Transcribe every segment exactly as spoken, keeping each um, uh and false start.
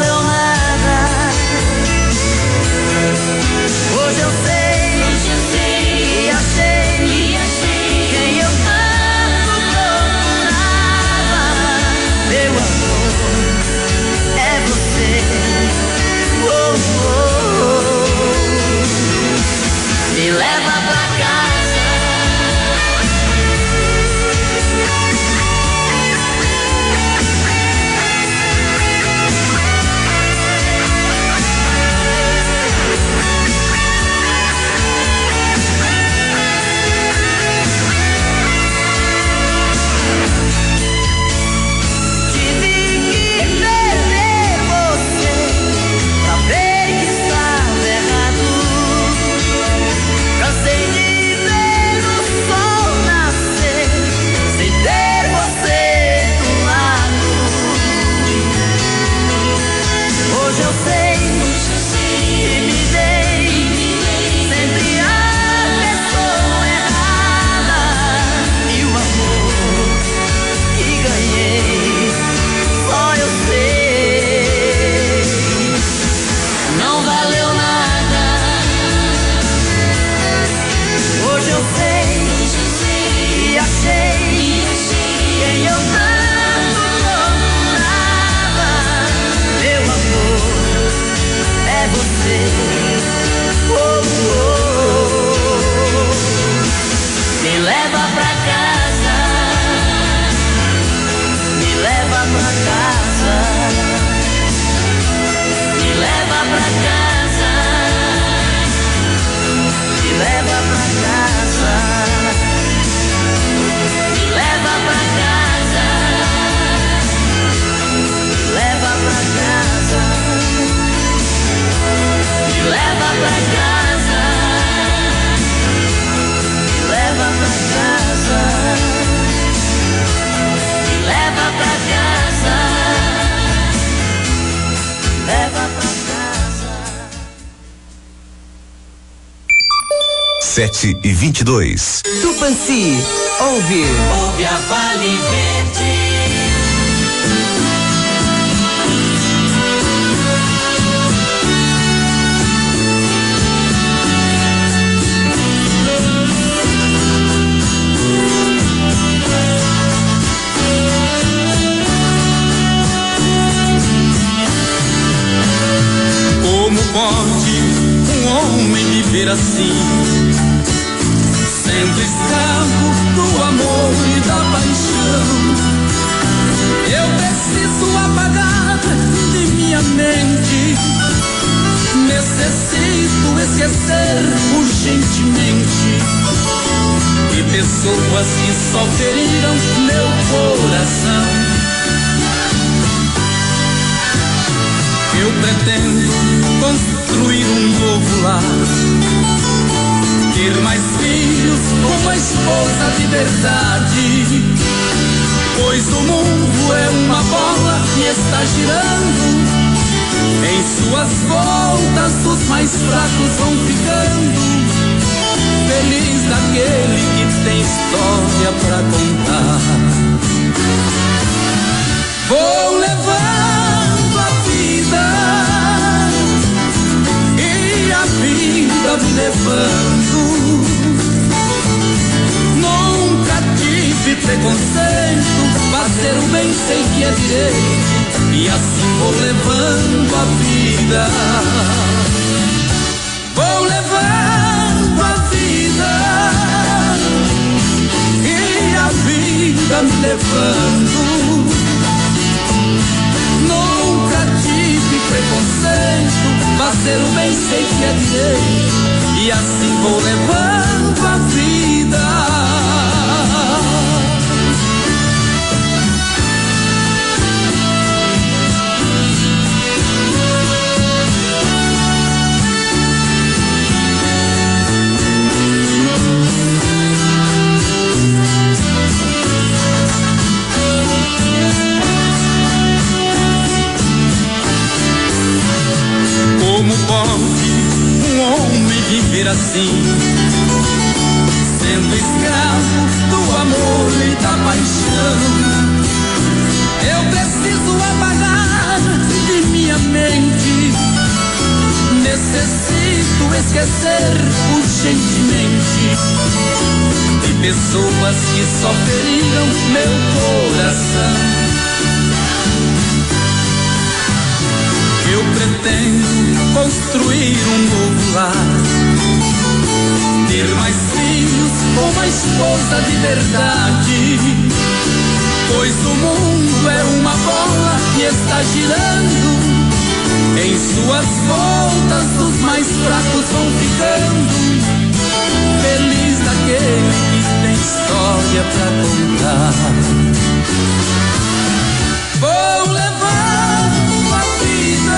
valeu nada. Hoje eu sei, hoje eu sei, e achei, e achei quem eu tanto procurava. Meu amor, é você. Oh, oh, oh. Me leva pra casa. Sete e vinte e dois. Tupãci, ouve. Ouve a Vale Verde. Como pode um homem viver assim, sendo escravo do amor e da paixão? Eu preciso apagar de minha mente, necessito esquecer urgentemente de pessoas que só feriram meu coração. Eu pretendo construir um novo lar, ter mais filhos, uma esposa de verdade, pois o mundo é uma bola que está girando. Em suas voltas os mais fracos vão ficando. Feliz daquele que tem história pra contar. Vou levando a vida e a vida me levando. Nunca tive preconceito, fazer o bem sei que é direito, e assim vou levando a vida. Vou levando a vida e a vida me levando. Nunca tive preconceito, fazer o bem sei que é direito, e assim vou levando a vida. Como pode um homem viver assim, sendo escravo do amor e da paixão? Eu preciso apagar de minha mente esquecer urgentemente de pessoas que só feriram meu coração. Eu pretendo construir um novo lar, ter mais filhos com uma esposa de verdade, pois o mundo é uma bola que está girando. Em suas voltas os mais fracos vão ficando. Feliz daquele que tem história pra contar. Vou levando a vida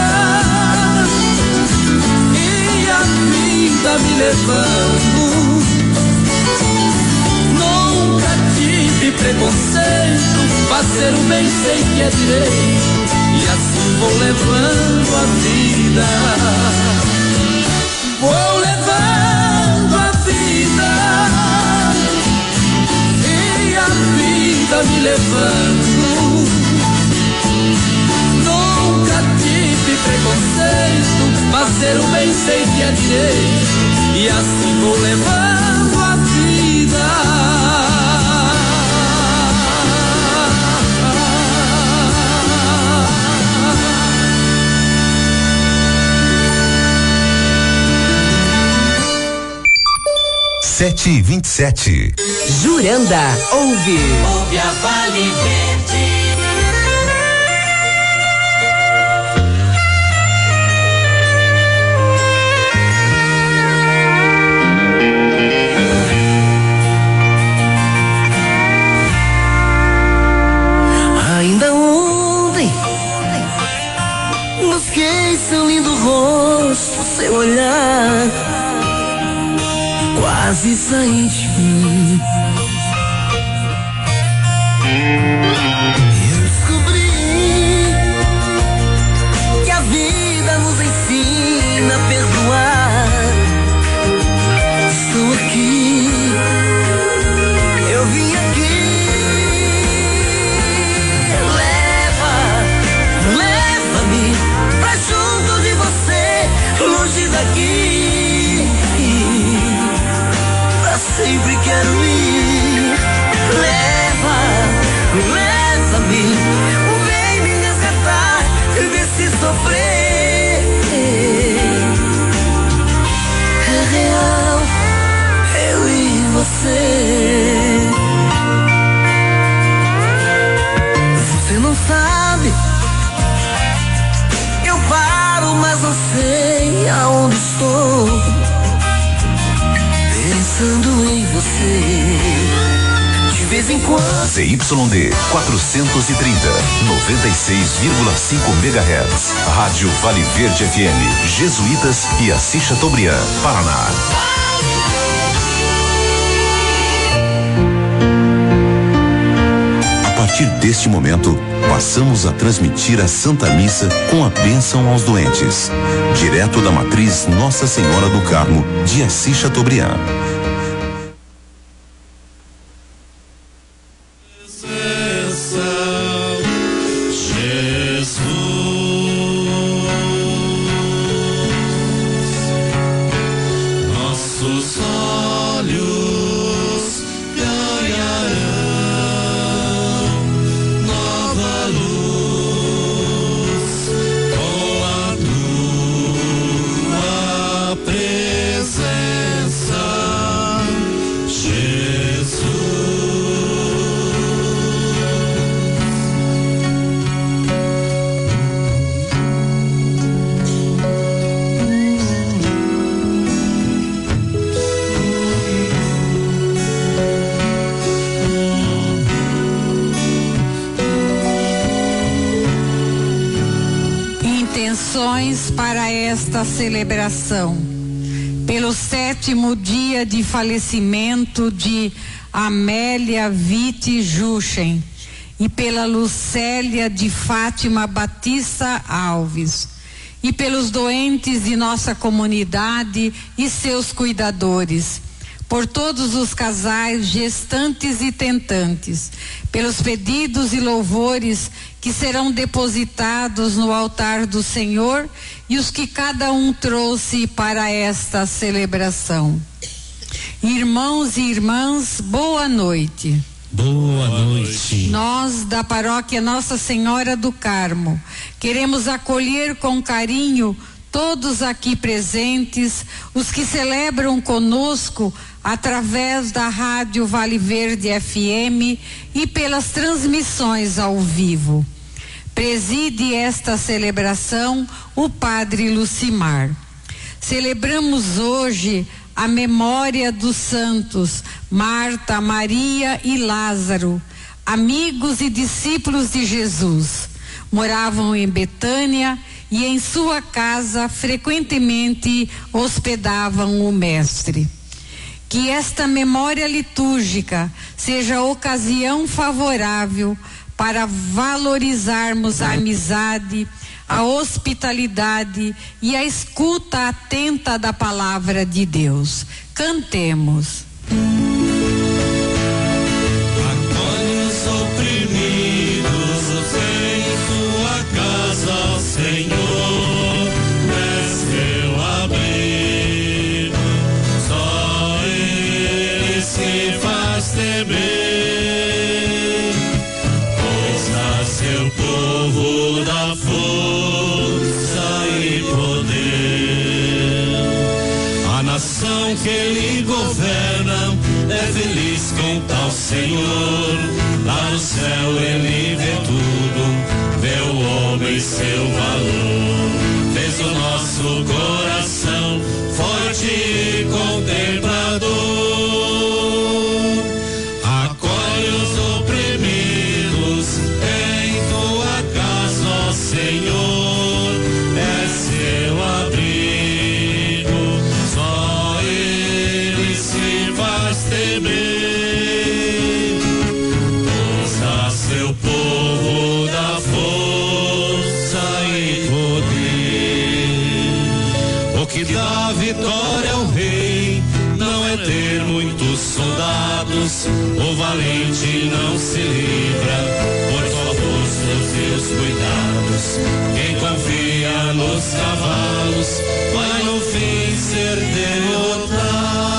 e a vida me levando. Nunca tive preconceito, fazer o bem sei que é direito. E assim vou levando a vida, vou levando a vida, e a vida me levando. Nunca tive preconceito, fazer o bem sei que é direito. E assim vou levando a vida. Sete e vinte e sete. Juranda, ouve. Ouve a Vale Verde. Ainda ontem busquei seu lindo rosto, seu olhar, quase saí de mim. Eu descobri que a vida nos ensina a perdoar. Estou aqui, eu vim aqui. Leva, leva-me pra junto de você, longe daqui. Sempre quero ir. Leva, leva-me, vem me resgatar desse sofrer. É real, eu e você. Você não sabe, eu paro, mas não sei aonde estou. Pensando em você, de vez em quando. Z Y D quatrocentos e trinta, noventa e seis vírgula cinco megahertz. Rádio Vale Verde F M, Jesuítas e Assis Chateaubriand, Paraná. A partir deste momento, passamos a transmitir a Santa Missa com a bênção aos doentes, direto da matriz Nossa Senhora do Carmo de Assis Chateaubriand. Para esta celebração, pelo sétimo dia de falecimento de Amélia Witt Juchen e pela Lucélia de Fátima Batista Alves, e pelos doentes de nossa comunidade e seus cuidadores, por todos os casais gestantes e tentantes, pelos pedidos e louvores que serão depositados no altar do Senhor e os que cada um trouxe para esta celebração. Irmãos e irmãs, boa noite. Boa noite. Nós, da paróquia Nossa Senhora do Carmo, queremos acolher com carinho todos aqui presentes, os que celebram conosco através da Rádio Vale Verde F M e pelas transmissões ao vivo. Preside esta celebração o Padre Lucimar. Celebramos hoje a memória dos santos Marta, Maria e Lázaro, amigos e discípulos de Jesus. Moravam em Betânia e em sua casa frequentemente hospedavam o Mestre. Que esta memória litúrgica seja ocasião favorável para valorizarmos a amizade, a hospitalidade e a escuta atenta da palavra de Deus. Cantemos. Acolhe os oprimidos, em tua casa, Senhor, és teu abrigo, só Ele se faz temer, pois nasceu povo da força e poder. A nação que Ele governa é feliz com tal Senhor. Lá no céu Ele vê tudo, vê o homem seu valor. Fez o nosso coração forte e contemplador. Acolhe os oprimidos em tua casa, ó Senhor, é seu abrigo, só Ele se faz temer. Seu povo da força e poder. O que dá vitória ao rei não é ter muitos soldados. O valente não se livra por sua força e seus cuidados. Quem confia nos cavalos vai no fim ser derrotado.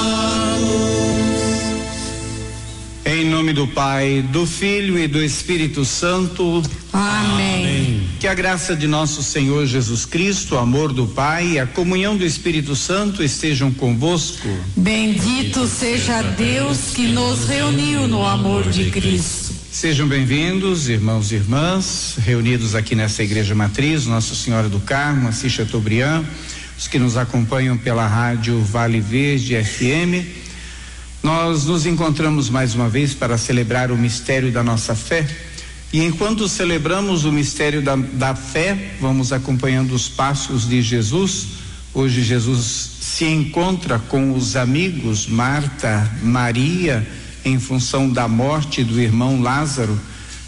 Em nome do Pai, do Filho e do Espírito Santo. Amém. Amém. Que a graça de nosso Senhor Jesus Cristo, o amor do Pai e a comunhão do Espírito Santo estejam convosco. Bendito seja Deus que nos reuniu no amor de Cristo. Sejam bem-vindos, irmãos e irmãs, reunidos aqui nessa igreja matriz, Nossa Senhora do Carmo, Assis Chateaubriand, os que nos acompanham pela rádio Vale Verde F M. Nós nos encontramos mais uma vez para celebrar o mistério da nossa fé, e enquanto celebramos o mistério da, da fé, vamos acompanhando os passos de Jesus. Hoje Jesus se encontra com os amigos Marta, Maria, em função da morte do irmão Lázaro,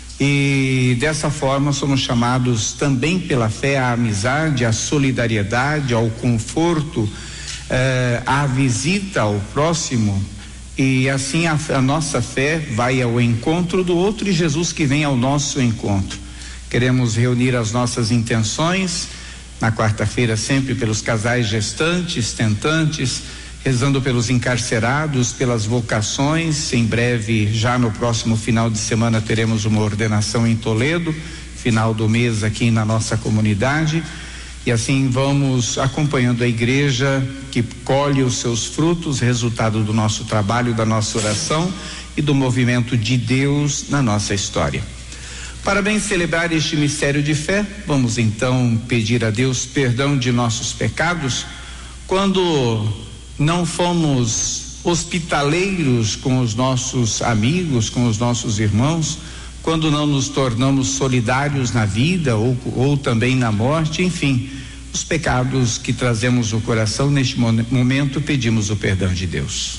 e dessa forma somos chamados também pela fé à amizade, à solidariedade, ao conforto, eh, à visita ao próximo. E assim a, a nossa fé vai ao encontro do outro e Jesus que vem ao nosso encontro. Queremos reunir as nossas intenções na quarta-feira sempre pelos casais gestantes, tentantes, rezando pelos encarcerados, pelas vocações. Em breve, já no próximo final de semana, teremos uma ordenação em Toledo, final do mês aqui na nossa comunidade. E assim vamos acompanhando a igreja que colhe os seus frutos, resultado do nosso trabalho, da nossa oração e do movimento de Deus na nossa história. Para bem celebrar este mistério de fé, vamos então pedir a Deus perdão de nossos pecados quando não fomos hospitaleiros com os nossos amigos, com os nossos irmãos, quando não nos tornamos solidários na vida ou, ou também na morte, enfim, os pecados que trazemos no coração. Neste momento pedimos o perdão de Deus.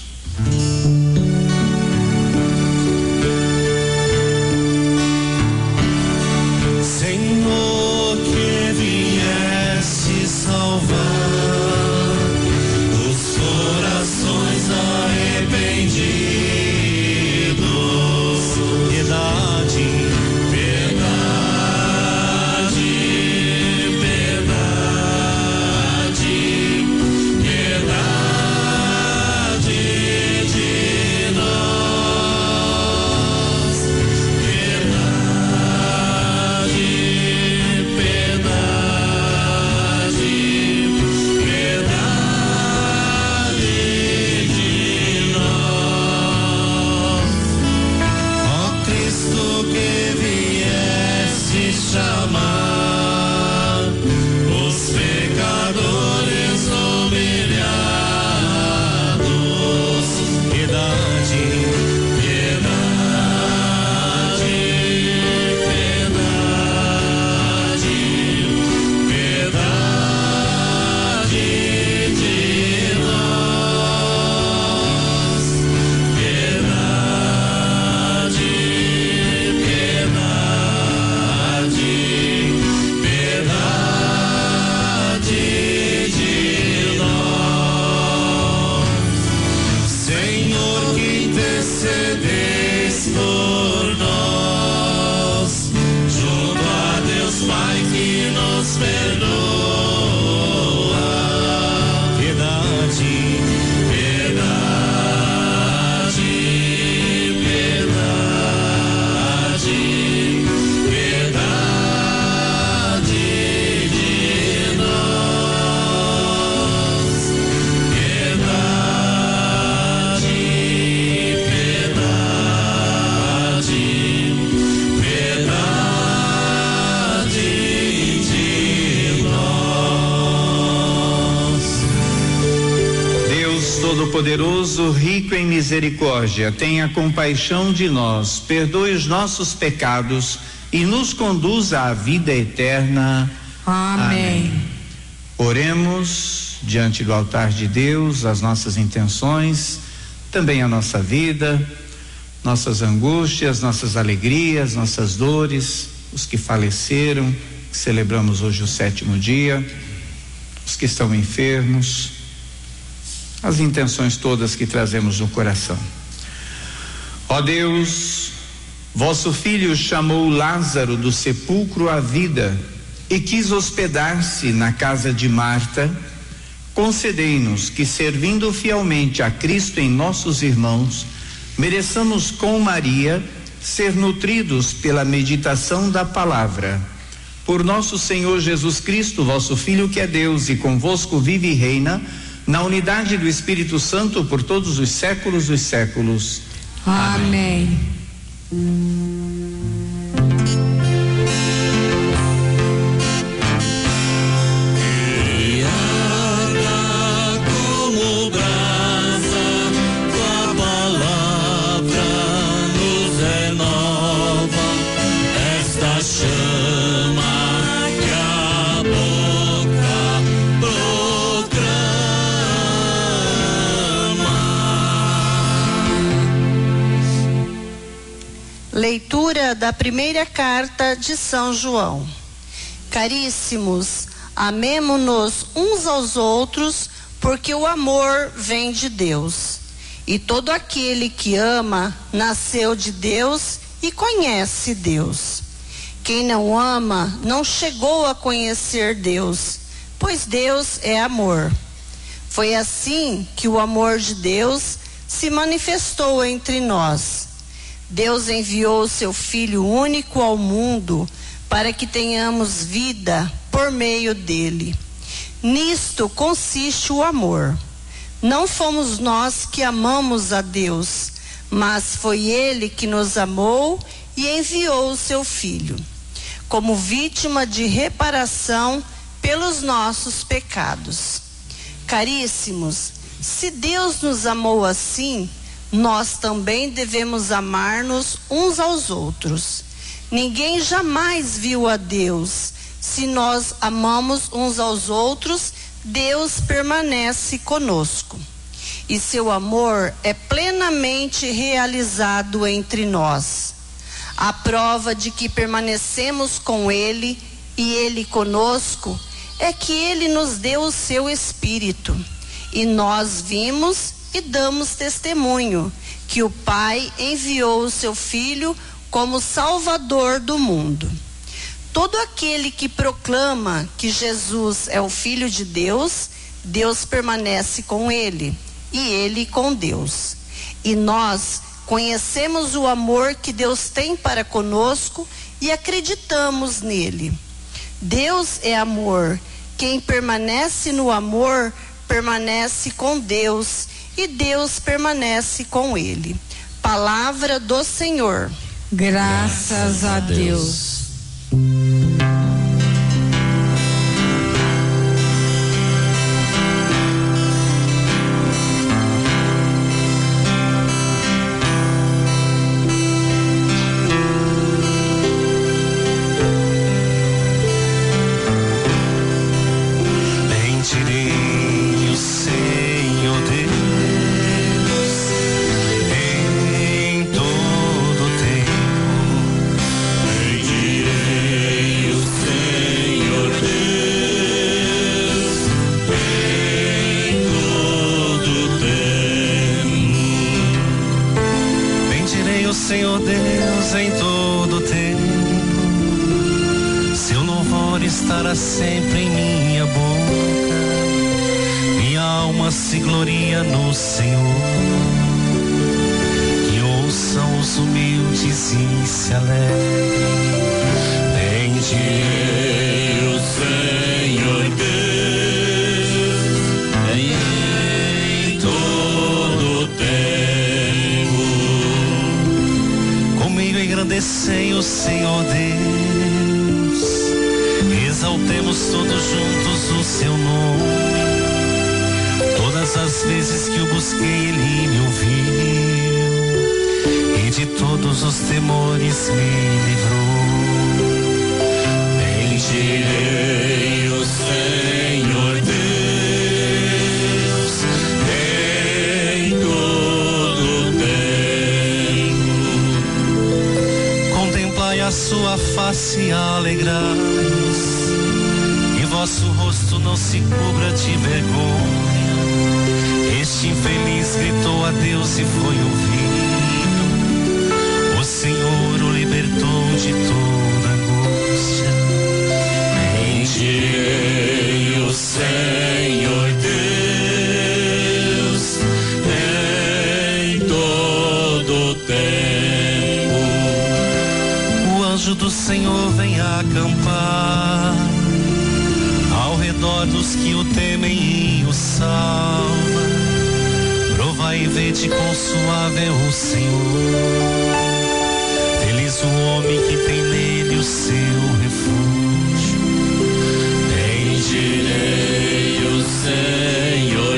Senhor, que viesse salvar os corações da Todo-Poderoso, rico em misericórdia, tenha compaixão de nós, perdoe os nossos pecados e nos conduza à vida eterna. Amém. Amém. Oremos diante do altar de Deus as nossas intenções, também a nossa vida, nossas angústias, nossas alegrias, nossas dores, os que faleceram, que celebramos hoje o sétimo dia, os que estão enfermos, as intenções todas que trazemos no coração. Ó Deus, vosso Filho chamou Lázaro do sepulcro à vida e quis hospedar-se na casa de Marta. Concedei-nos que, servindo fielmente a Cristo em nossos irmãos, mereçamos com Maria ser nutridos pela meditação da palavra. Por nosso Senhor Jesus Cristo, vosso Filho, que é Deus e convosco vive e reina na unidade do Espírito Santo por todos os séculos dos séculos. Amém. Como brasa, tua palavra nos renova, esta chama que a boca proclama. Leitura da primeira carta de São João. Caríssimos, amemo-nos uns aos outros, porque o amor vem de Deus. E todo aquele que ama nasceu de Deus e conhece Deus. Quem não ama não chegou a conhecer Deus, pois Deus é amor. Foi assim que o amor de Deus se manifestou entre nós. Deus enviou o seu Filho único ao mundo para que tenhamos vida por meio dele. Nisto consiste o amor. Não fomos nós que amamos a Deus, mas foi ele que nos amou e enviou o seu Filho, como vítima de reparação pelos nossos pecados. Caríssimos, se Deus nos amou assim, nós também devemos amar-nos uns aos outros. Ninguém jamais viu a Deus. Se nós amamos uns aos outros, Deus permanece conosco. E seu amor é plenamente realizado entre nós. A prova de que permanecemos com Ele e Ele conosco é que Ele nos deu o seu Espírito. E nós vimos e damos testemunho que o Pai enviou o seu Filho como Salvador do mundo. Todo aquele que proclama que Jesus é o Filho de Deus, Deus permanece com ele e ele com Deus. E nós conhecemos o amor que Deus tem para conosco e acreditamos nele. Deus é amor. Quem permanece no amor permanece com Deus e Deus permanece com ele. Palavra do Senhor. Graças a Deus. Senhor Deus, em todo tempo, seu louvor estará sempre em minha boca, minha alma se gloria no Senhor. Que ouçam os humildes e se alegrem. Bendirei o Senhor Deus em todo tempo. Comigo engrandecei o Senhor Deus, exaltemos todos juntos o seu nome. Todas as das vezes que o busquei, ele me ouviu, e de todos os temores me livrou. Bendirei o Senhor Deus em todo tempo. Contemplai a sua face e alegrai-vos, e vosso rosto não se cubra de vergonha. Este infeliz gritou a Deus e foi ouvido. O Senhor o libertou de toda angústia. Bendirei o Senhor Deus em todo tempo. O anjo do Senhor vem acampar ao redor dos que o temem e o salva. Provai e vede quão suave é o Senhor. Feliz o homem que tem nele o seu refúgio. Bendirei o Senhor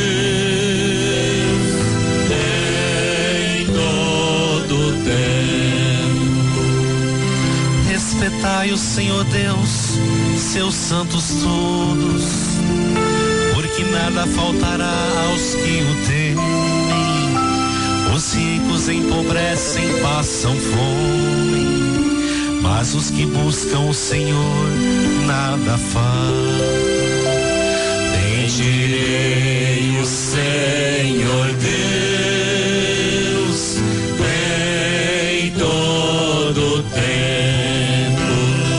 Deus em todo tempo. Respeitai o Senhor Deus, seus santos todos, porque nada faltará aos que o temem. Os ricos empobrecem, passam fome, mas os que buscam o Senhor nada falta. Bendirei o Senhor Deus em todo tempo.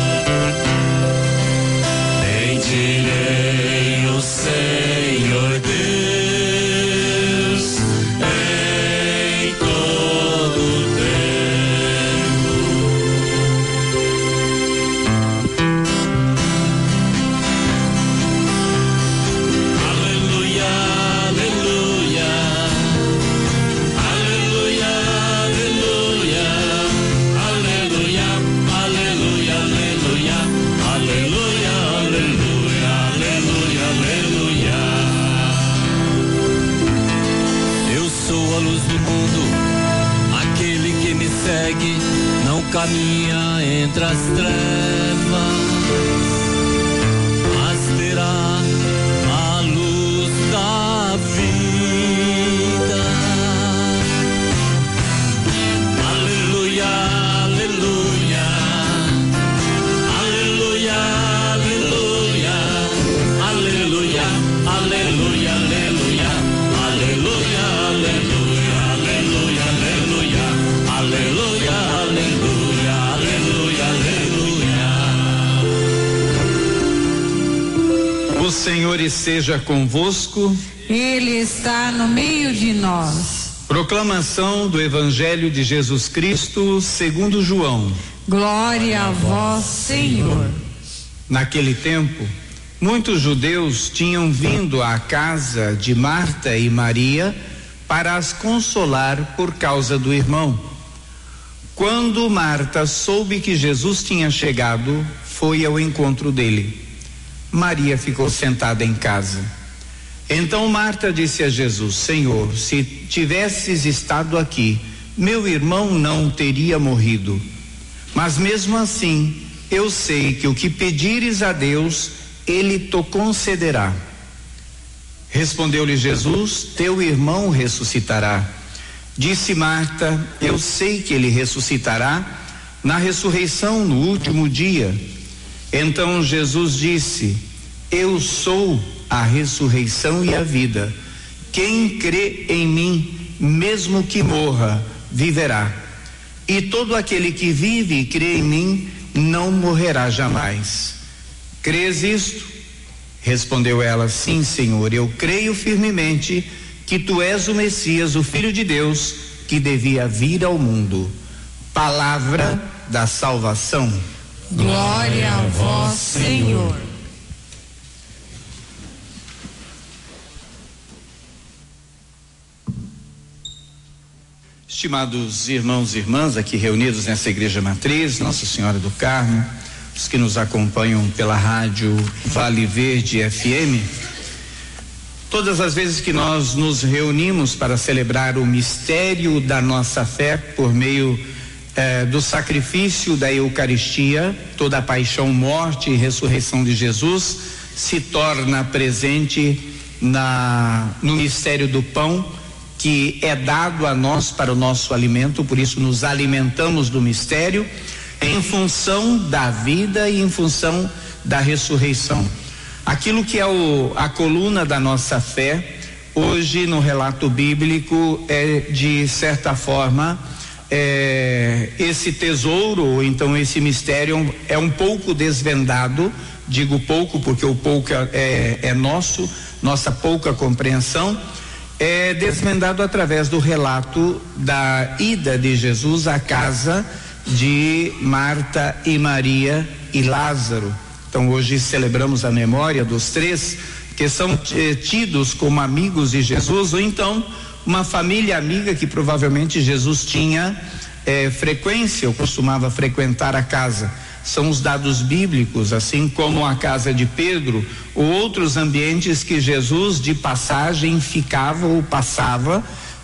Bendirei o Senhor Deus em todo tempo. Aleluia, aleluia, aleluia, aleluia, aleluia, aleluia, aleluia, aleluia, aleluia, aleluia, aleluia. Eu sou a luz do mundo, aquele que me segue não caminha entre as trevas, mas terá a luz da vida. Aleluia, aleluia, aleluia, aleluia, aleluia, aleluia, aleluia, aleluia, aleluia, aleluia, aleluia, aleluia, aleluia, aleluia, aleluia. O Senhor esteja convosco. Ele está no meio de nós. Proclamação do Evangelho de Jesus Cristo segundo João. Glória a vós, Senhor. Naquele tempo, muitos judeus tinham vindo à casa de Marta e Maria para as consolar por causa do irmão. Quando Marta soube que Jesus tinha chegado, foi ao encontro dele. Maria ficou sentada em casa. Então Marta disse a Jesus: Senhor, se tivesses estado aqui, meu irmão não teria morrido. Mas mesmo assim, eu sei que o que pedires a Deus, Ele te concederá. Respondeu-lhe Jesus: Teu irmão ressuscitará. Disse Marta: Eu sei que ele ressuscitará na ressurreição no último dia. Então Jesus disse: Eu sou a ressurreição e a vida. Quem crê em mim, mesmo que morra, viverá. E todo aquele que vive e crê em mim, não morrerá jamais. Crês isto? Respondeu ela: Sim, Senhor, eu creio firmemente que tu és o Messias, o Filho de Deus, que devia vir ao mundo. Palavra da salvação. Glória a vós, Senhor. Estimados irmãos e irmãs aqui reunidos nessa igreja matriz, Nossa Senhora do Carmo, os que nos acompanham pela rádio Vale Verde F M, Todas as vezes que nós nos reunimos para celebrar o mistério da nossa fé por meio eh, do sacrifício da Eucaristia, toda a paixão, morte e ressurreição de Jesus se torna presente na, no mistério do pão, que é dado a nós para o nosso alimento, por isso nos alimentamos do mistério, em função da vida e em função da ressurreição. Aquilo que é o, a coluna da nossa fé, hoje no relato bíblico, é de certa forma, é, esse tesouro, ou então esse mistério, é um pouco desvendado. Digo pouco porque o pouco é, é, é nosso, nossa pouca compreensão, é desvendado através do relato da ida de Jesus à casa de Marta e Maria e Lázaro. Então hoje celebramos a memória dos três que são tidos como amigos de Jesus, ou então uma família amiga que provavelmente Jesus tinha eh, frequência, ou costumava frequentar a casa. São os dados bíblicos, assim como a casa de Pedro ou outros ambientes que Jesus de passagem ficava ou passava.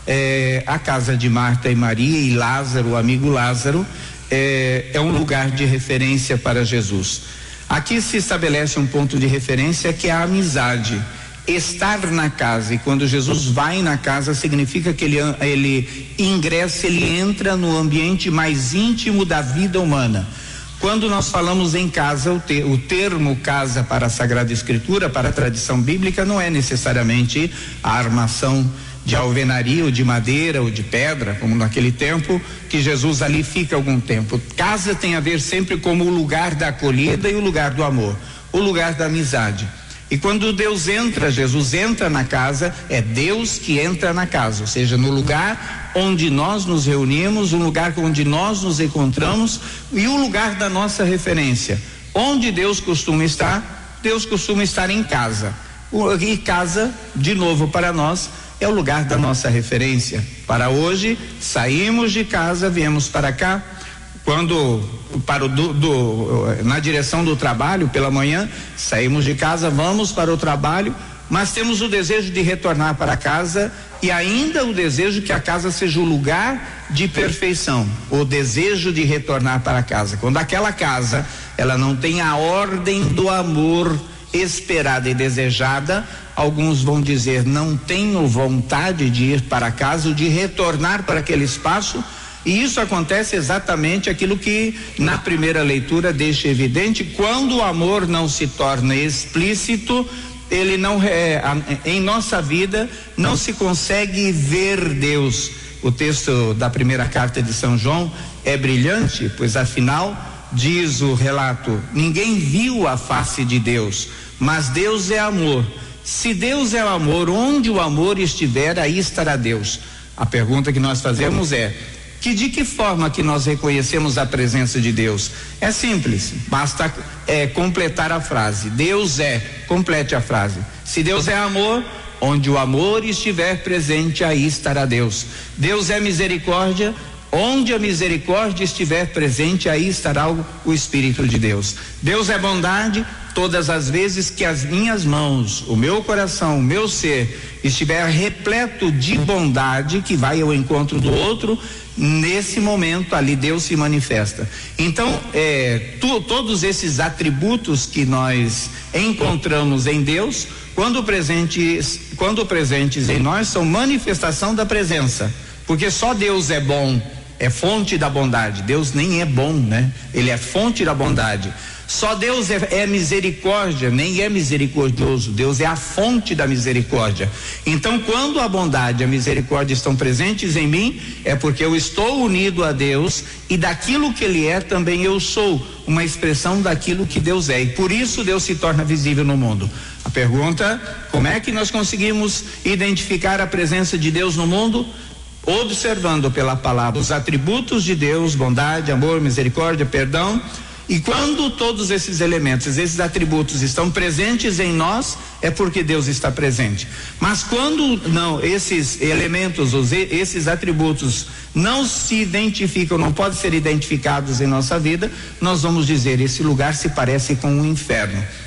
Eh, a casa de Marta e Maria e Lázaro, o amigo Lázaro, eh, é um lugar de referência para Jesus. Aqui se estabelece um ponto de referência que é a amizade, estar na casa, e quando Jesus vai na casa significa que ele, ele ingressa, ele entra no ambiente mais íntimo da vida humana. Quando nós falamos em casa, o, te, o termo casa para a Sagrada Escritura, para a tradição bíblica, não é necessariamente a armação de alvenaria ou de madeira ou de pedra, como naquele tempo que Jesus ali fica algum tempo. Casa tem a ver sempre como o lugar da acolhida e o lugar do amor, o lugar da amizade. E quando Deus entra, Jesus entra na casa, é Deus que entra na casa, ou seja, no lugar onde nós nos reunimos, um lugar onde nós nos encontramos e o lugar da nossa referência. Onde Deus costuma estar? Deus costuma estar em casa. E casa, de novo para nós, é o lugar da nossa referência. Para hoje, saímos de casa, viemos para cá, quando para o do, do, na direção do trabalho pela manhã, saímos de casa, vamos para o trabalho, mas temos o desejo de retornar para casa e ainda o desejo que a casa seja o lugar de perfeição, o desejo de retornar para casa. Quando aquela casa, ela não tem a ordem do amor esperada e desejada, alguns vão dizer, não tenho vontade de ir para casa ou de retornar para aquele espaço, e isso acontece exatamente aquilo que na primeira leitura deixa evidente: quando o amor não se torna explícito, ele não é, em nossa vida não se consegue ver Deus. O texto da primeira carta de São João é brilhante, pois afinal diz o relato, ninguém viu a face de Deus, mas Deus é amor. Se Deus é amor, onde o amor estiver, aí estará Deus. A pergunta que nós fazemos é, que de que forma que nós reconhecemos a presença de Deus? É simples, basta é, completar a frase, Deus é, complete a frase. Se Deus é amor, onde o amor estiver presente, aí estará Deus. Deus é misericórdia, onde a misericórdia estiver presente, aí estará o, o Espírito de Deus. Deus é bondade, todas as vezes que as minhas mãos, o meu coração, o meu ser estiver repleto de bondade, que vai ao encontro do outro, nesse momento ali Deus se manifesta. Então, é, tu, todos esses atributos que nós encontramos em Deus, quando presentes, quando presentes em nós, são manifestação da presença, porque só Deus é bom, é fonte da bondade. Deus nem é bom, né? Ele é fonte da bondade. Só Deus é, é misericórdia, nem é misericordioso. Deus é a fonte da misericórdia. Então, quando a bondade e a misericórdia estão presentes em mim, é porque eu estou unido a Deus, e daquilo que Ele é também eu sou uma expressão daquilo que Deus é, e por isso Deus se torna visível no mundo. A pergunta, como é que nós conseguimos identificar a presença de Deus no mundo? Observando pela palavra os atributos de Deus, bondade, amor, misericórdia, perdão. E quando todos esses elementos, esses atributos estão presentes em nós, é porque Deus está presente. Mas quando não, esses elementos, os, esses atributos não se identificam, não podem ser identificados em nossa vida, nós vamos dizer, esse lugar se parece com um inferno.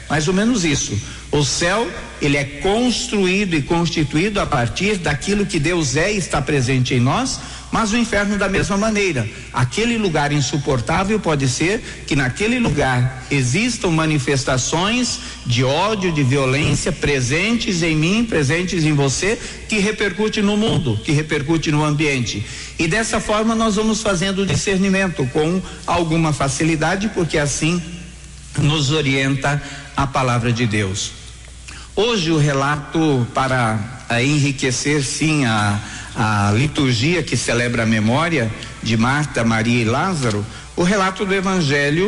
Mais ou menos isso. O céu, ele é construído e constituído a partir daquilo que Deus é e está presente em nós, mas o inferno da mesma maneira. Aquele lugar insuportável pode ser que naquele lugar existam manifestações de ódio, de violência presentes em mim, presentes em você, que repercute no mundo, que repercute no ambiente. E dessa forma nós vamos fazendo o discernimento com alguma facilidade, porque assim nos orienta a palavra de Deus. Hoje o relato, para a enriquecer sim a, a liturgia que celebra a memória de Marta, Maria e Lázaro, o relato do Evangelho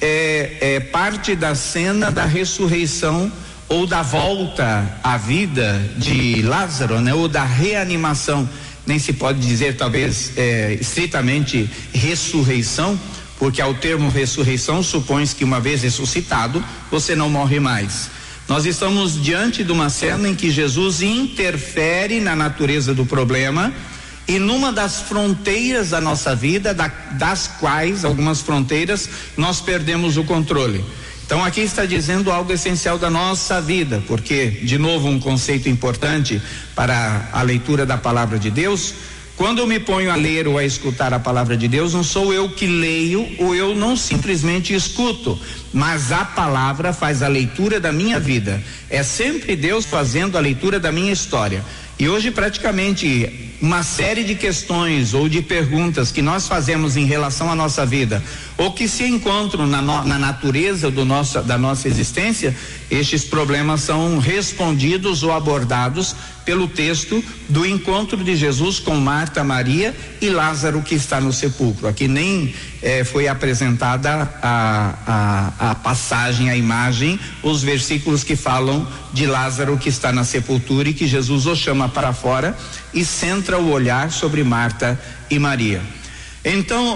é, é parte da cena da ressurreição ou da volta à vida de Lázaro, né? Ou da reanimação. Nem se pode dizer talvez é, estritamente ressurreição, porque ao termo ressurreição supõe-se que uma vez ressuscitado você não morre mais. Nós estamos diante de uma cena em que Jesus interfere na natureza do problema e numa das fronteiras da nossa vida, da, das quais, algumas fronteiras, nós perdemos o controle. Então aqui está dizendo algo essencial da nossa vida, porque, de novo, um conceito importante para a leitura da palavra de Deus. Quando eu me ponho a ler ou a escutar a palavra de Deus, não sou eu que leio ou eu não simplesmente escuto, mas a palavra faz a leitura da minha vida. É sempre Deus fazendo a leitura da minha história. E hoje praticamente uma série de questões ou de perguntas que nós fazemos em relação à nossa vida, ou que se encontram na, no, na natureza do nosso, da nossa existência, estes problemas são respondidos ou abordados pelo texto do encontro de Jesus com Marta, Maria e Lázaro, que está no sepulcro. Aqui nem eh, foi apresentada a, a, a passagem, a imagem, os versículos que falam de Lázaro que está na sepultura e que Jesus o chama para fora e centra o olhar sobre Marta e Maria. Então,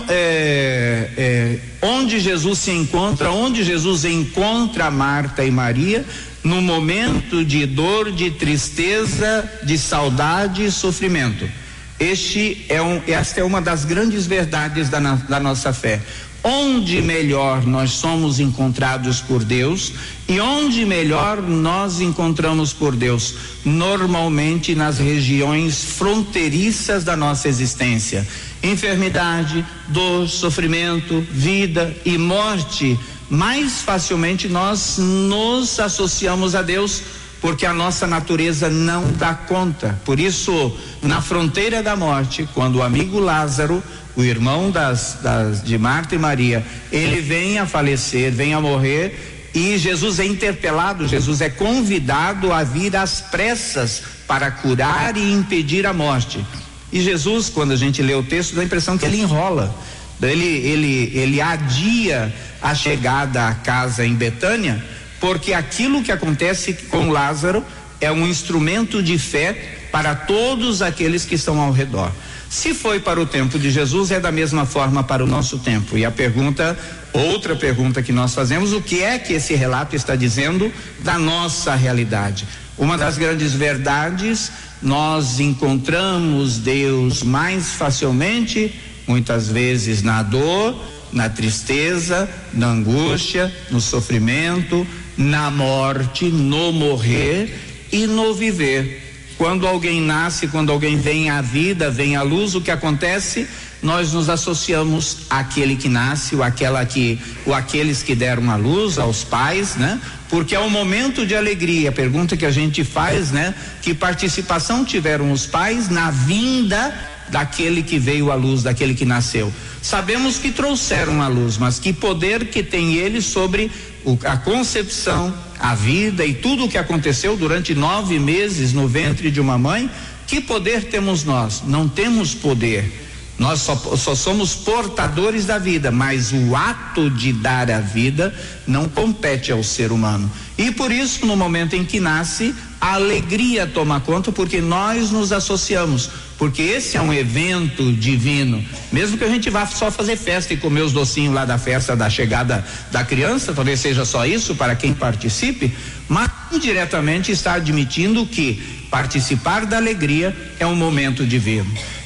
é, é, onde Jesus se encontra, onde Jesus encontra Marta e Maria, no momento de dor, de tristeza, de saudade e sofrimento. Este é um, esta é uma das grandes verdades da, da nossa fé. Onde melhor nós somos encontrados por Deus e onde melhor nós encontramos por Deus? Normalmente nas regiões fronteiriças da nossa existência. Enfermidade, dor, sofrimento, vida e morte, mais facilmente nós nos associamos a Deus, porque a nossa natureza não dá conta. Por isso, na fronteira da morte, quando o amigo Lázaro, o irmão das, das, de Marta e Maria, ele vem a falecer, vem a morrer, e Jesus é interpelado, Jesus é convidado a vir às pressas para curar e impedir a morte. E Jesus, quando a gente lê o texto, dá a impressão que ele enrola, ele, ele, ele adia a chegada à casa em Betânia, porque aquilo que acontece com Lázaro é um instrumento de fé para todos aqueles que estão ao redor. Se foi para o tempo de Jesus, é da mesma forma para o nosso tempo. E a pergunta, outra pergunta que nós fazemos, o que é que esse relato está dizendo da nossa realidade? Uma das grandes verdades, nós encontramos Deus mais facilmente, muitas vezes na dor, na tristeza, na angústia, no sofrimento, na morte, no morrer e no viver. Quando alguém nasce, quando alguém vem à vida, vem à luz, o que acontece? Nós nos associamos àquele que nasce, ou àquela que, ou àqueles que deram à luz, aos pais, né? Porque é um momento de alegria. A pergunta que a gente faz, né? Que participação tiveram os pais na vinda daquele que veio à luz, daquele que nasceu? Sabemos que trouxeram a luz, mas que poder que tem ele sobre o, a concepção, a vida e tudo o que aconteceu durante nove meses no ventre de uma mãe? Que poder temos nós? Não temos poder. Nós só, só somos portadores da vida, mas o ato de dar a vida não compete ao ser humano. E por isso, no momento em que nasce, a alegria toma conta, porque nós nos associamos, porque esse é um evento divino. Mesmo que a gente vá só fazer festa e comer os docinhos lá da festa da chegada da criança, talvez seja só isso para quem participe, mas indiretamente está admitindo que participar da alegria é um momento divino.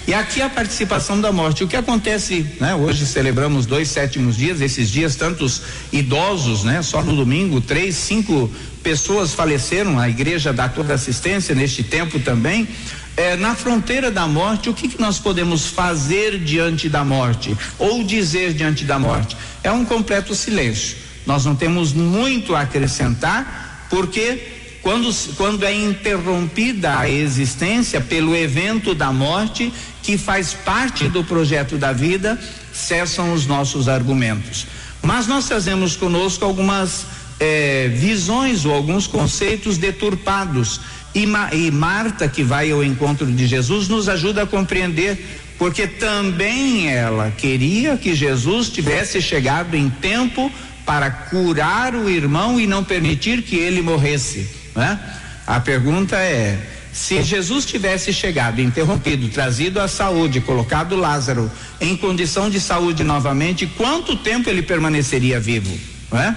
E aqui a participação da morte. O que acontece, né? Hoje celebramos dois sétimos dias, esses dias tantos idosos, né? Só no domingo, três, cinco pessoas faleceram, a igreja dá toda assistência neste tempo também. É, na fronteira da morte, o que, que nós podemos fazer diante da morte? Ou dizer diante da morte? É um completo silêncio. Nós não temos muito a acrescentar, porque quando, quando é interrompida a existência pelo evento da morte, que faz parte do projeto da vida, cessam os nossos argumentos. Mas nós trazemos conosco algumas é, visões ou alguns conceitos deturpados. E, Ma, e Marta, que vai ao encontro de Jesus, nos ajuda a compreender, porque também ela queria que Jesus tivesse chegado em tempo para curar o irmão e não permitir que ele morresse, né? A pergunta é: se Jesus tivesse chegado, interrompido, trazido a saúde, colocado Lázaro em condição de saúde novamente, quanto tempo ele permaneceria vivo, né?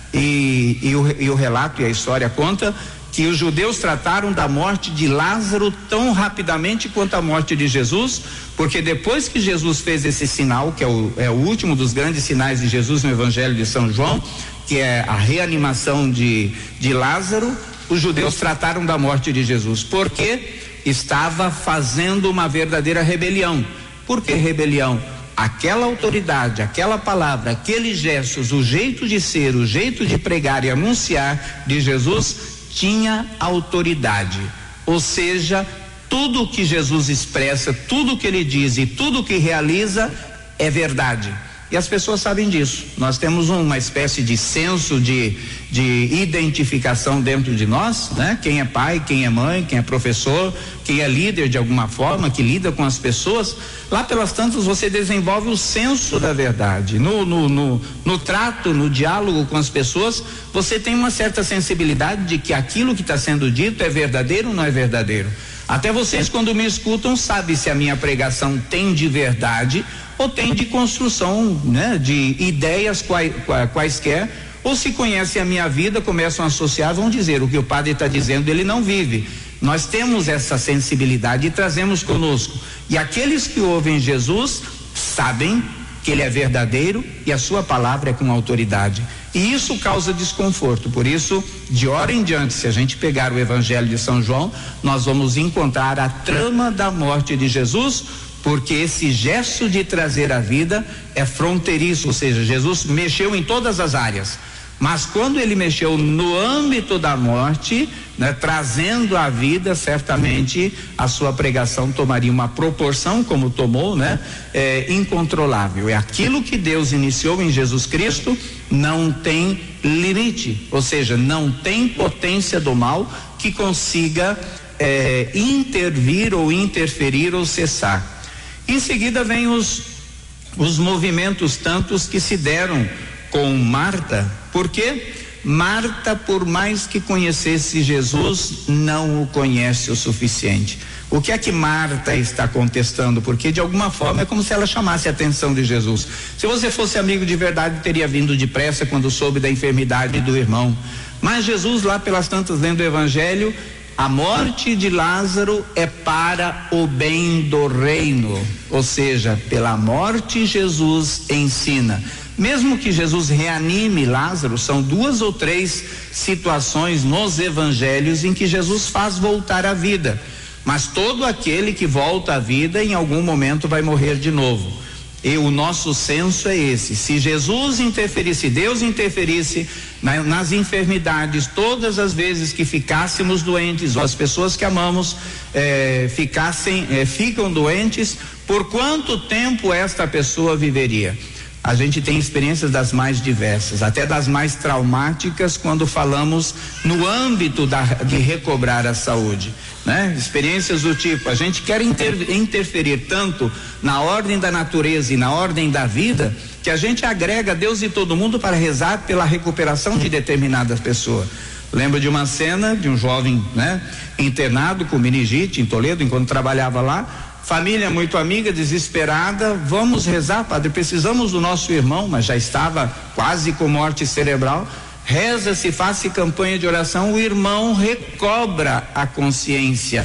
E, e, o, e o relato e a história conta que os judeus trataram da morte de Lázaro tão rapidamente quanto a morte de Jesus, porque depois que Jesus fez esse sinal, que é o, é o último dos grandes sinais de Jesus no Evangelho de São João, que é a reanimação de, de Lázaro, os judeus trataram da morte de Jesus, porque estava fazendo uma verdadeira rebelião. Por que rebelião? Aquela autoridade, aquela palavra, aqueles gestos, o jeito de ser, o jeito de pregar e anunciar de Jesus tinha autoridade, ou seja, tudo que Jesus expressa, tudo que ele diz e tudo que realiza é verdade. E as pessoas sabem disso. Nós temos uma espécie de senso de, de identificação dentro de nós, né? Quem é pai, quem é mãe, quem é professor, quem é líder de alguma forma, que lida com as pessoas, lá pelas tantas você desenvolve o senso da verdade. No, no, no, no trato, no diálogo com as pessoas, você tem uma certa sensibilidade de que aquilo que está sendo dito é verdadeiro ou não é verdadeiro. Até vocês, quando me escutam, sabem se a minha pregação tem de verdade ou tem de construção, né, de ideias quais, quaisquer, ou se conhecem a minha vida, começam a associar, vão dizer: o que o padre está dizendo ele não vive. Nós temos essa sensibilidade e trazemos conosco. E aqueles que ouvem Jesus sabem que ele é verdadeiro e a sua palavra é com autoridade. E isso causa desconforto. Por isso, de hora em diante, se a gente pegar o Evangelho de São João, nós vamos encontrar a trama da morte de Jesus, porque esse gesto de trazer a vida é fronteiriço, ou seja, Jesus mexeu em todas as áreas. Mas quando ele mexeu no âmbito da morte, né, trazendo a vida, certamente a sua pregação tomaria uma proporção, como tomou, né, é, incontrolável. É aquilo que Deus iniciou em Jesus Cristo, não tem limite, ou seja, não tem potência do mal que consiga é, intervir ou interferir ou cessar. Em seguida vem os, os movimentos tantos que se deram com Marta, porque Marta, por mais que conhecesse Jesus, não o conhece o suficiente. O que é que Marta está contestando? Porque de alguma forma é como se ela chamasse a atenção de Jesus. Se você fosse amigo de verdade, teria vindo depressa quando soube da enfermidade do irmão. Mas Jesus, lá pelas tantas, lendo o Evangelho, a morte de Lázaro é para o bem do reino, ou seja, pela morte Jesus ensina. Mesmo que Jesus reanime Lázaro, são duas ou três situações nos evangelhos em que Jesus faz voltar à vida. Mas todo aquele que volta à vida, em algum momento vai morrer de novo. E o nosso senso é esse: se Jesus interferisse, Deus interferisse na, nas enfermidades, todas as vezes que ficássemos doentes, ou as pessoas que amamos eh, ficassem, eh, ficam doentes, por quanto tempo esta pessoa viveria? A gente tem experiências das mais diversas, até das mais traumáticas, quando falamos no âmbito da, de recobrar a saúde, né? Experiências do tipo, a gente quer inter, interferir tanto na ordem da natureza e na ordem da vida, que a gente agrega Deus e todo mundo para rezar pela recuperação de determinada pessoa. Lembro de uma cena de um jovem, né, internado com meningite em Toledo, enquanto trabalhava lá. Família muito amiga, desesperada: vamos rezar, padre, precisamos do nosso irmão, mas já estava quase com morte cerebral. Reza-se, faz-se campanha de oração, o irmão recobra a consciência.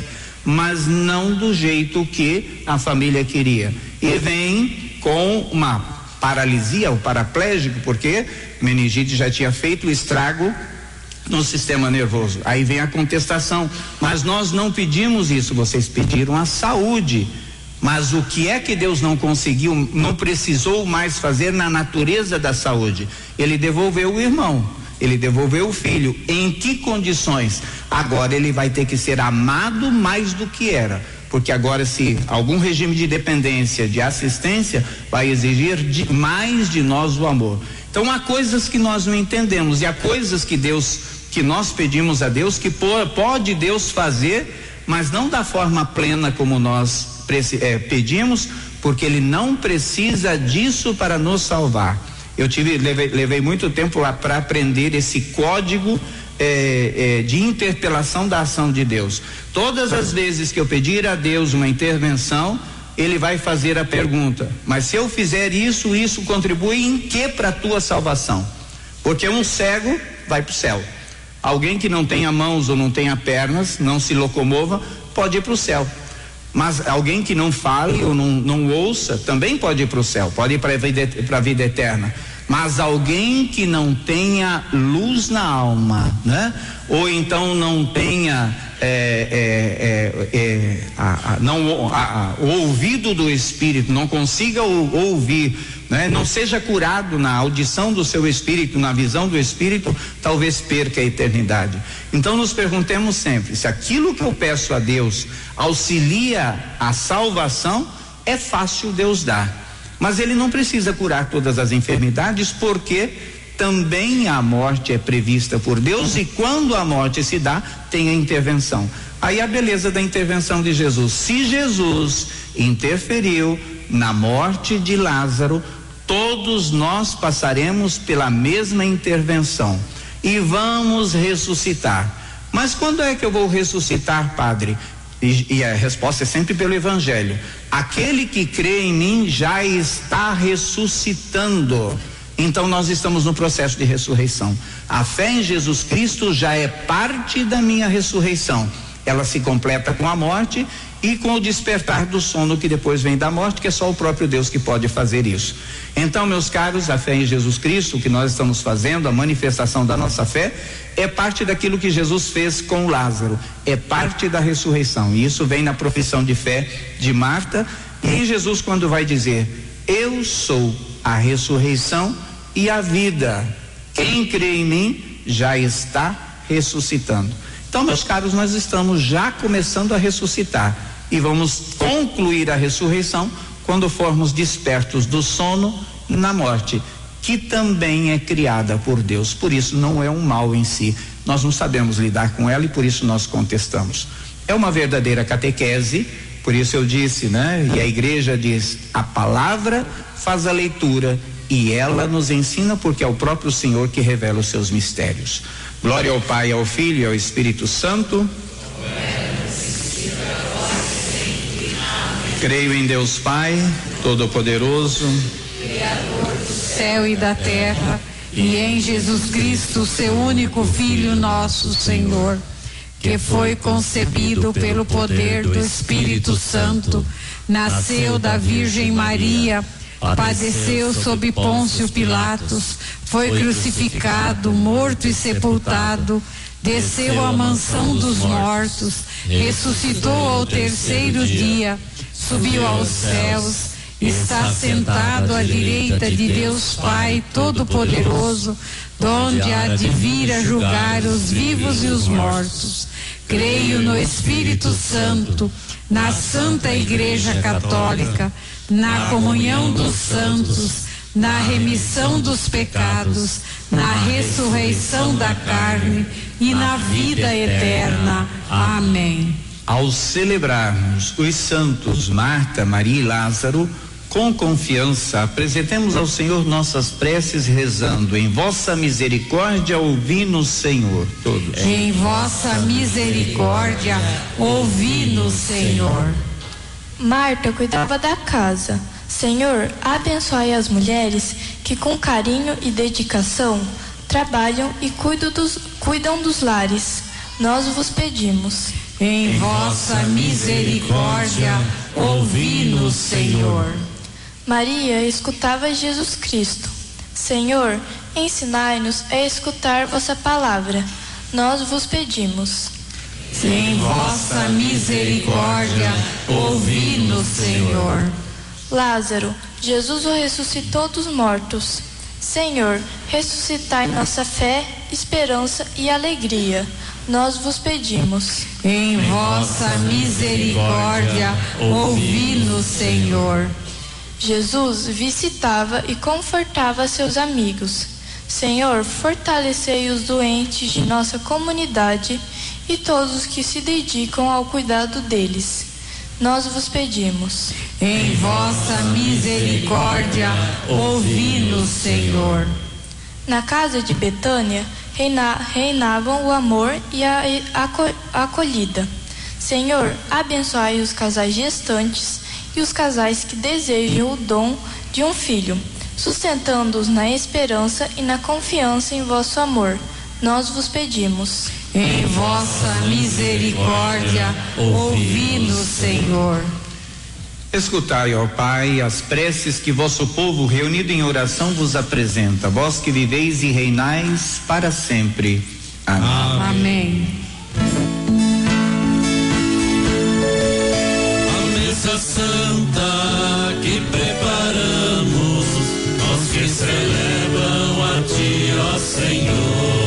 mas não do jeito que a família queria. E vem com uma paralisia, o paraplégico, porque meningite já tinha feito o estrago no sistema nervoso. Aí vem a contestação, mas nós não pedimos isso, vocês pediram a saúde. Mas o que é que Deus não conseguiu, não precisou mais fazer na natureza da saúde? Ele devolveu o irmão, ele devolveu o filho. Em que condições? Agora ele vai ter que ser amado mais do que era, porque agora, se algum regime de dependência, de assistência, vai exigir de, mais de nós o amor. Então há coisas que nós não entendemos e há coisas que Deus, que nós pedimos a Deus, que pode Deus fazer, mas não da forma plena como nós É, pedimos, porque ele não precisa disso para nos salvar. Eu tive, levei, levei muito tempo lá para aprender esse código é, é, de interpelação da ação de Deus. Todas as vezes que eu pedir a Deus uma intervenção, ele vai fazer a pergunta: mas se eu fizer isso, isso contribui em que para a tua salvação? Porque um cego vai para o céu, alguém que não tenha mãos ou não tenha pernas, não se locomova, pode ir para o céu. Mas alguém que não fale ou não, não ouça também pode ir para o céu, pode ir para a vida, para a vida eterna. Mas alguém que não tenha luz na alma, né? Ou então não tenha é, é, é, é, a, a, não, a, a, o ouvido do Espírito, não consiga ou, ouvir, né? Não seja curado na audição do seu Espírito, na visão do Espírito, talvez perca a eternidade. Então nos perguntemos sempre, se aquilo que eu peço a Deus auxilia a salvação, é fácil Deus dar. Mas ele não precisa curar todas as enfermidades, porque também a morte é prevista por Deus, e quando a morte se dá, tem a intervenção. Aí a beleza da intervenção de Jesus: se Jesus interferiu na morte de Lázaro, todos nós passaremos pela mesma intervenção e vamos ressuscitar. Mas quando é que eu vou ressuscitar, padre? E, e a resposta é sempre pelo Evangelho. Aquele que crê em mim já está ressuscitando. Então nós estamos no processo de ressurreição. A fé em Jesus Cristo já é parte da minha ressurreição. Ela se completa com a morte e com o despertar do sono que depois vem da morte, que é só o próprio Deus que pode fazer isso. Então, meus caros, a fé em Jesus Cristo, o que nós estamos fazendo, a manifestação da nossa fé, é parte daquilo que Jesus fez com Lázaro, é parte da ressurreição. E isso vem na profissão de fé de Marta. E Jesus, quando vai dizer: eu sou a ressurreição e a vida, quem crê em mim já está ressuscitando. Então, meus caros, nós estamos já começando a ressuscitar e vamos concluir a ressurreição quando formos despertos do sono na morte, que também é criada por Deus. Por isso não é um mal em si, nós não sabemos lidar com ela e por isso nós contestamos. É uma verdadeira catequese, por isso eu disse, né? E a igreja diz: a palavra faz a leitura e ela nos ensina, porque é o próprio Senhor que revela os seus mistérios. Glória ao Pai, ao Filho e ao Espírito Santo. Creio em Deus Pai Todo-Poderoso, Criador do céu e da terra, e em Jesus Cristo, seu único Filho, nosso Senhor, que foi concebido pelo poder do Espírito Santo, nasceu da Virgem Maria, padeceu sob Pôncio Pilatos, foi crucificado, morto e sepultado, desceu à mansão dos mortos, ressuscitou ao terceiro dia, subiu aos céus, está sentado à direita de Deus Pai Todo-Poderoso, donde há de vir a julgar os vivos e os mortos. Creio no Espírito Santo, na Santa Igreja Católica, na comunhão dos santos, na remissão dos pecados, na ressurreição da carne e na vida eterna. Amém. Ao celebrarmos os santos Marta, Maria e Lázaro, com confiança apresentemos ao Senhor nossas preces, rezando: em vossa misericórdia ouvi-nos, Senhor. Todos. Em vossa misericórdia ouvi-nos, Senhor. Marta cuidava da casa. Senhor, abençoai as mulheres que com carinho e dedicação trabalham e cuidam dos, cuidam dos lares. Nós vos pedimos. Em vossa misericórdia, ouvi-nos, Senhor. Maria escutava Jesus Cristo. Senhor, ensinai-nos a escutar vossa palavra. Nós vos pedimos. Em vossa misericórdia, ouvi-nos, Senhor. Lázaro, Jesus o ressuscitou dos mortos. Senhor, ressuscitai nossa fé, esperança e alegria. Nós vos pedimos. Em vossa misericórdia, ouvi-nos, Senhor. Jesus visitava e confortava seus amigos. Senhor, fortalecei os doentes de nossa comunidade e todos os que se dedicam ao cuidado deles. Nós vos pedimos. Em vossa misericórdia, ouvi-nos, Senhor. Na casa de Betânia, reina, reinavam o amor e a aco, acolhida. Senhor, abençoai os casais gestantes e os casais que desejam o dom de um filho, sustentando-os na esperança e na confiança em vosso amor. Nós vos pedimos. Em vossa misericórdia, ouvi-nos, Senhor. Escutai, ó Pai, as preces que vosso povo reunido em oração vos apresenta, vós que viveis e reinais para sempre. Amém. Amém. A mesa santa que preparamos, nós que celebram a Ti, ó Senhor.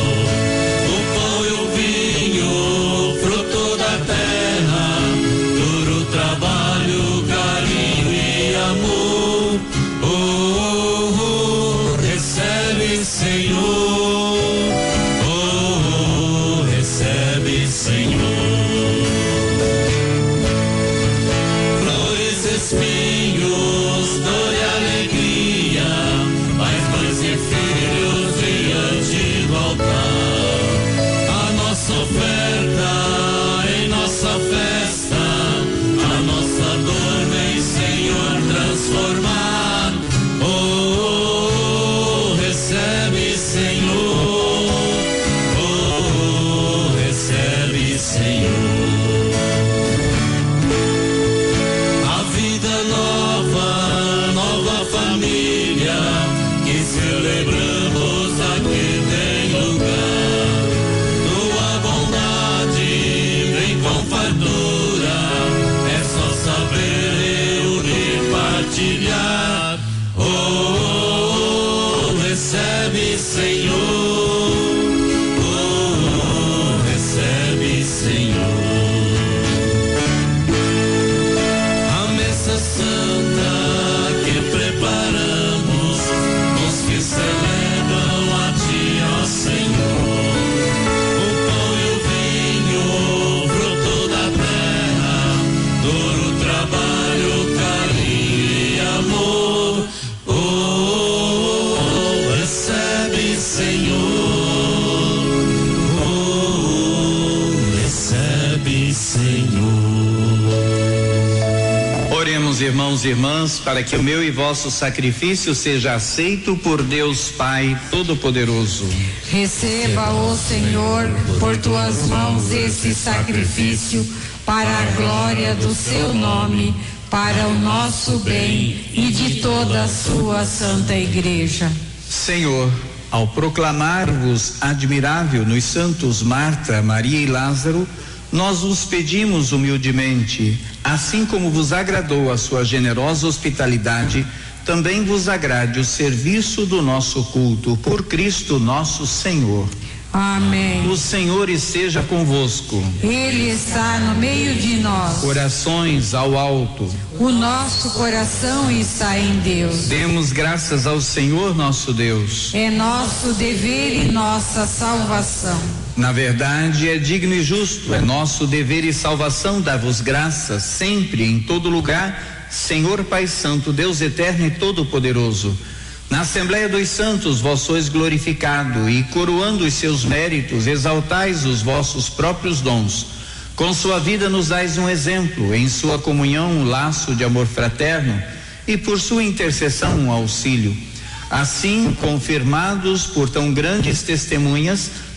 Irmãos e irmãs, para que o meu e vosso sacrifício seja aceito por Deus Pai Todo-Poderoso. Receba, ó Senhor, por tuas mãos esse sacrifício, para a glória do seu nome, para o nosso bem e de toda a sua santa igreja. Senhor, ao proclamar-vos admirável nos santos Marta, Maria e Lázaro, nós vos pedimos humildemente, assim como vos agradou a sua generosa hospitalidade, também vos agrade o serviço do nosso culto, por Cristo nosso Senhor. Amém. O Senhor esteja convosco. Ele está no meio de nós. Corações ao alto. O nosso coração está em Deus. Demos graças ao Senhor nosso Deus. É nosso dever e nossa salvação. Na verdade, é digno e justo, é nosso dever e salvação dar-vos graças sempre, em todo lugar, Senhor Pai Santo, Deus eterno e todo-poderoso. Na Assembleia dos Santos, vós sois glorificado e, coroando os seus méritos, exaltais os vossos próprios dons. Com sua vida nos dais um exemplo, em sua comunhão um laço de amor fraterno e por sua intercessão um auxílio. Assim, confirmados por tão grandes testemunhas,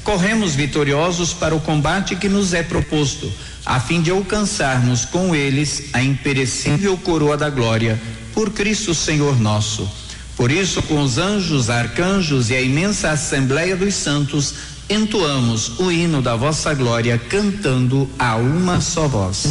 corremos vitoriosos para o combate que nos é proposto, a fim de alcançarmos com eles a imperecível coroa da glória, por Cristo Senhor nosso. Por isso, com os anjos, arcanjos e a imensa assembleia dos santos, entoamos o hino da vossa glória, cantando a uma só voz.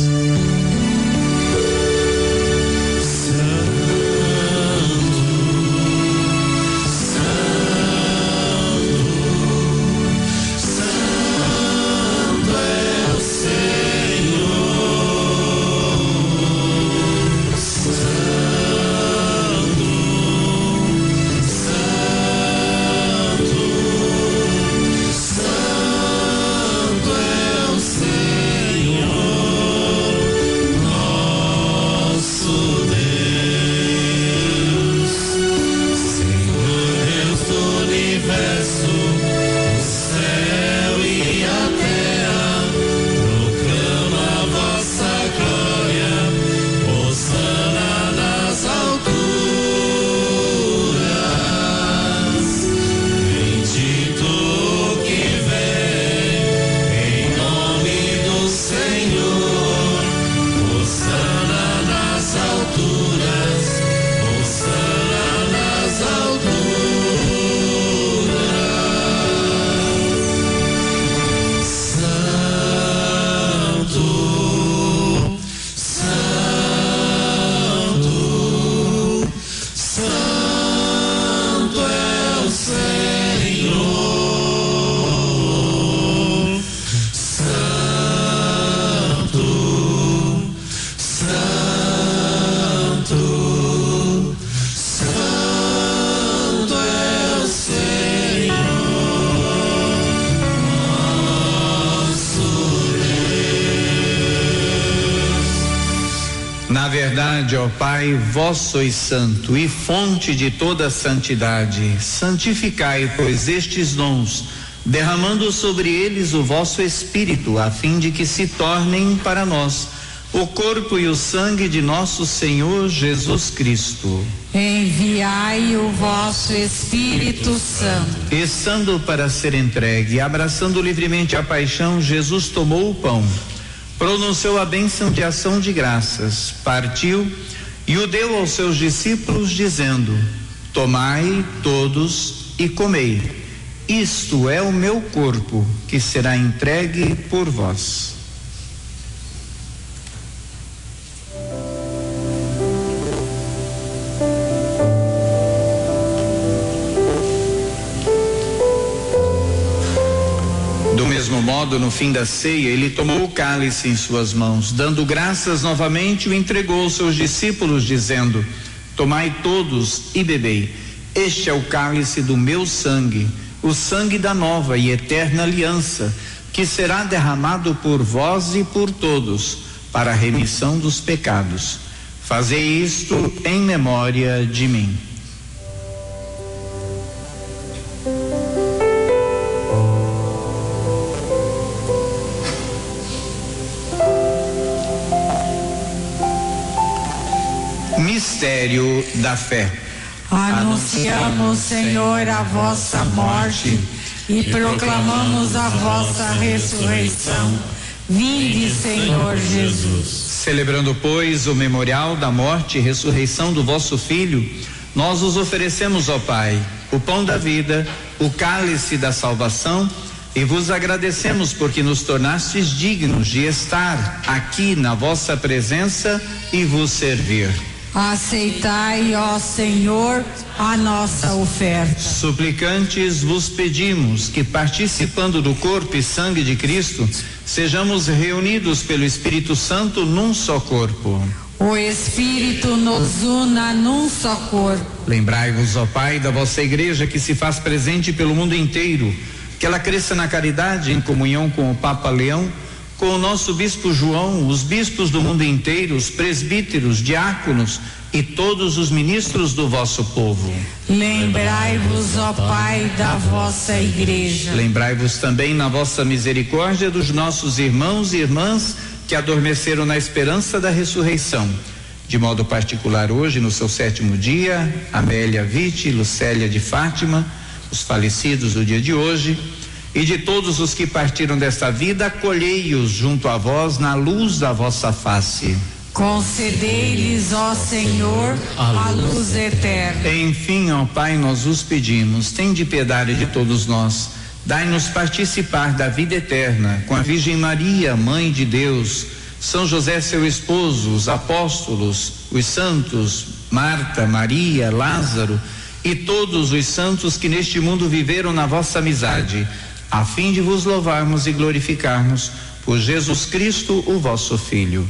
Na verdade, ó Pai, vós sois santo e fonte de toda santidade. Santificai, pois, estes dons, derramando sobre eles o vosso Espírito, a fim de que se tornem para nós o corpo e o sangue de nosso Senhor Jesus Cristo. Enviai o vosso Espírito Santo. Estando para ser entregue, abraçando livremente a paixão, Jesus tomou o pão, pronunciou a bênção de ação de graças, partiu e o deu aos seus discípulos, dizendo: tomai todos e comei, isto é o meu corpo, que será entregue por vós. Do mesmo modo, no fim da ceia, ele tomou o cálice em suas mãos, dando graças novamente, o entregou aos seus discípulos, dizendo: tomai todos e bebei, este é o cálice do meu sangue, o sangue da nova e eterna aliança, que será derramado por vós e por todos, para a remissão dos pecados. Fazei isto em memória de mim. Mistério da fé. Anunciamos, Senhor, a vossa morte e proclamamos a vossa ressurreição. Vinde, Senhor Jesus. Celebrando, pois, o memorial da morte e ressurreição do vosso Filho, nós vos oferecemos, ó Pai, o pão da vida, o cálice da salvação, e vos agradecemos porque nos tornastes dignos de estar aqui na vossa presença e vos servir. Aceitai, ó Senhor, a nossa oferta. Suplicantes vos pedimos que, participando do corpo e sangue de Cristo, sejamos reunidos pelo Espírito Santo num só corpo. O Espírito nos una num só corpo. Lembrai-vos, ó Pai, da vossa igreja que se faz presente pelo mundo inteiro, que ela cresça na caridade, em comunhão com o Papa Leão, com o nosso bispo João, os bispos do mundo inteiro, os presbíteros, diáconos e todos os ministros do vosso povo. Lembrai-vos, ó Pai, da vossa igreja. Lembrai-vos também na vossa misericórdia dos nossos irmãos e irmãs que adormeceram na esperança da ressurreição. De modo particular, hoje, no seu sétimo dia, Amélia Vitti, Lucélia de Fátima, os falecidos do dia de hoje, E de todos os que partiram desta vida, acolhei-os junto a vós na luz da vossa face. Concedei-lhes, ó Senhor, a luz eterna. Enfim, ó Pai, nós os pedimos, tende piedade de todos nós. Dai-nos participar da vida eterna com a Virgem Maria, Mãe de Deus, São José, seu esposo, os apóstolos, os santos, Marta, Maria, Lázaro e todos os santos que neste mundo viveram na vossa amizade, a fim de vos louvarmos e glorificarmos por Jesus Cristo, o vosso Filho.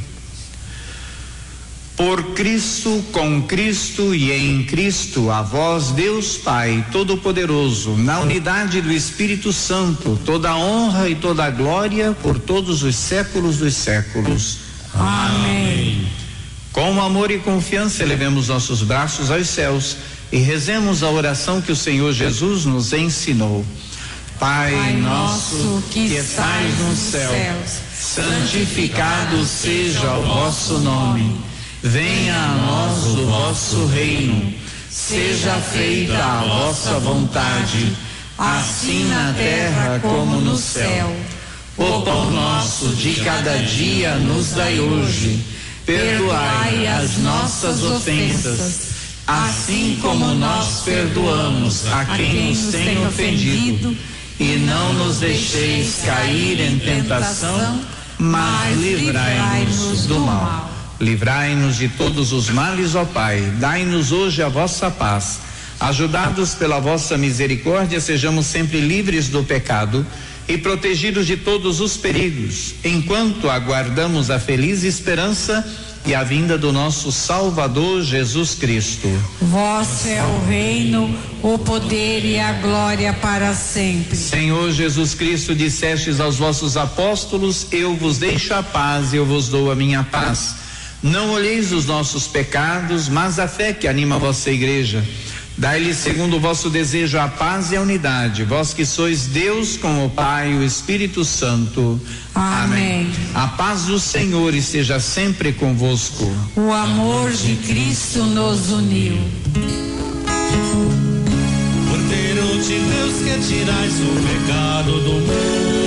Por Cristo, com Cristo e em Cristo, a vós, Deus Pai Todo-Poderoso, na unidade do Espírito Santo, toda a honra e toda a glória por todos os séculos dos séculos. Amém. Com amor e confiança, elevemos nossos braços aos céus e rezemos a oração que o Senhor Jesus nos ensinou. Pai, Pai nosso que, que estais nos céus, santificado seja o vosso nome. Venha a nós o vosso reino. Seja feita a vossa vontade, assim na terra como no céu. O pão nosso de cada dia nos dai hoje. Perdoai as nossas ofensas, assim como nós perdoamos a quem nos tem ofendido. E não nos deixeis cair em tentação, mas livrai-nos do mal. Livrai-nos de todos os males, ó Pai. Dai-nos hoje a vossa paz. Ajudados pela vossa misericórdia, sejamos sempre livres do pecado e protegidos de todos os perigos, enquanto aguardamos a feliz esperança e a vinda do nosso Salvador Jesus Cristo. Vosso é o reino, o poder e a glória para sempre. Senhor Jesus Cristo, dissestes aos vossos apóstolos: eu vos deixo a paz, eu vos dou a minha paz. Não olheis os nossos pecados, mas a fé que anima a vossa igreja. Dai-lhe segundo o vosso desejo a paz e a unidade, vós que sois Deus com o Pai e o Espírito Santo. Amém. Amém. A paz do Senhor esteja sempre convosco. O amor de Cristo nos uniu. Cordeiro de Deus, que tirais o pecado do mundo,